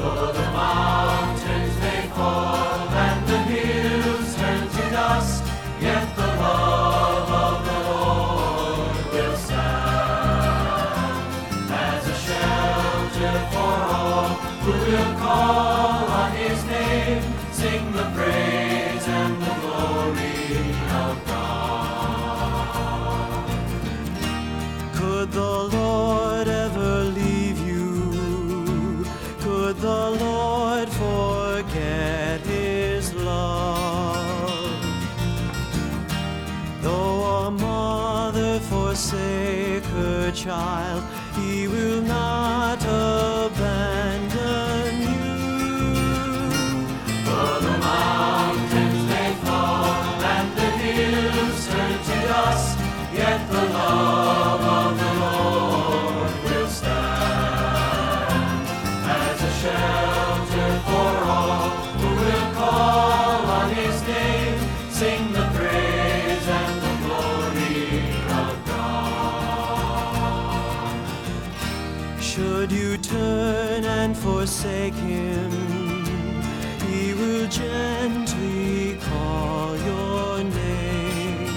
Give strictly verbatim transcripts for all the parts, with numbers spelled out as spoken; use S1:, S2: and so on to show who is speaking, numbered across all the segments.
S1: Though the mountains may fall and the hills turn to dust, yet the love of the Lord will stand as a shelter for all who will call on His name, sing the praise and the glory of God.
S2: Could the Lord ever leave you? Could the Lord forget His love? Though a mother forsake her child, He will not abandon you.
S1: Though the mountains may fall and the hills turn to dust, yet the love of the Lord will stand as a shelter for all who will call on His name, sing the praise and the glory of God.
S2: Should you turn and forsake Him, He will gently call your name.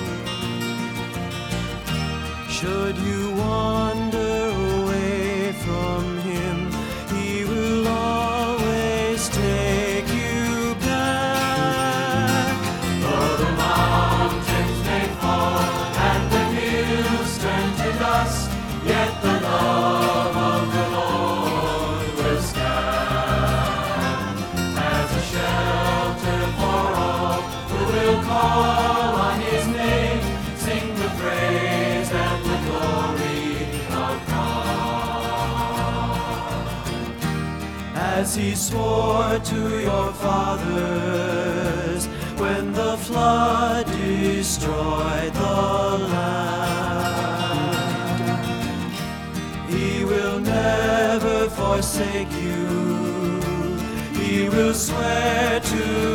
S2: Should you wander away from Him, He will always take you back.
S1: Though the mountains may fall and the hills turn to dust, yet the love of the Lord will stand as a shelter for all who will call on His name, sing the praise and the glory of God.
S2: As He swore to your fathers when the flood destroyed the land. He will never forsake you. He will swear to